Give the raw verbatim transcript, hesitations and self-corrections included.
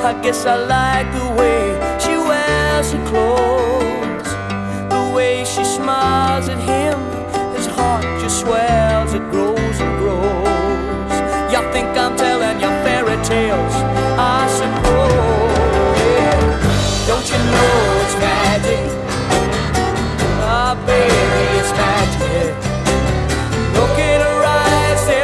I guess I like the way she wears her clothes, the way she smiles at him. His heart just swells, it grows and grows. Y'all think I'm telling you fairy tales, I suppose. Yeah. Don't you know it's magic? Ah, baby.